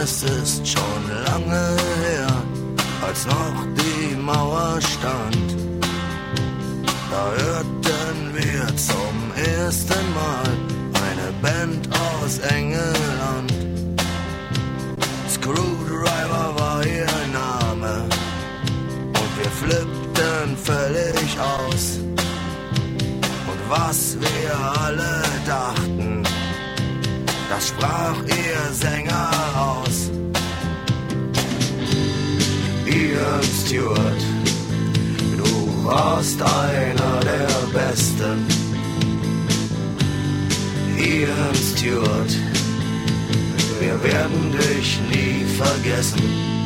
es ist schon lange her, als noch die Mauer stand. Da hörten wir zum ersten Mal eine Band aus England. Screwdriver war ihr Name und wir flippten völlig aus. Und was wir alle dachten, das sprach ihr Sänger aus. Ian Stewart, du warst einer der Besten. Ian Stewart, wir werden dich nie vergessen.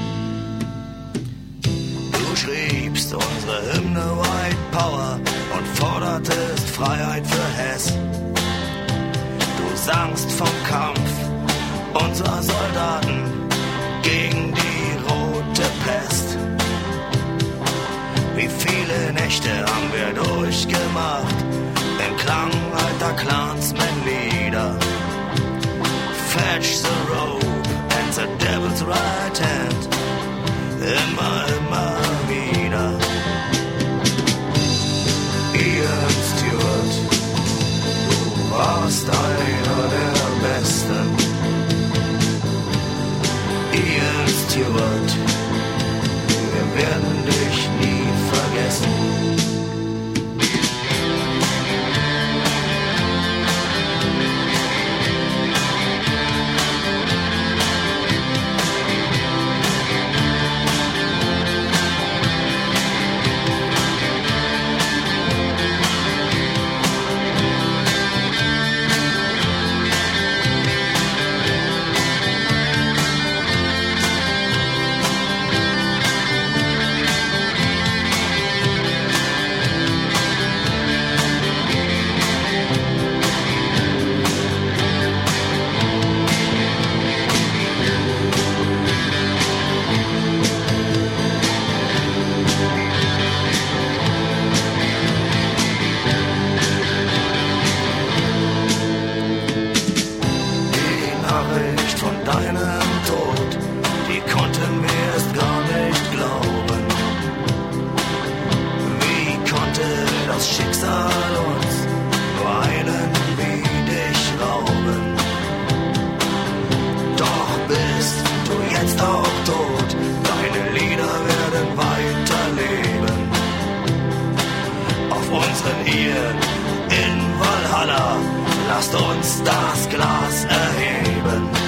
Du schriebst unsere Hymne White Power und fordertest Freiheit für Hess. Du sangst vom Kampf unserer Soldaten gegen die rote Pest. Wie viele Nächte haben wir durchgemacht im Klang alter Clansman-Lieder. Fetch the rope and the devil's right hand. Immer, immer wieder. Ian Stewart, du warst einer der Besten. Ian Stewart, wir werden dich nie vergessen. In Valhalla, lasst uns das Glas erheben.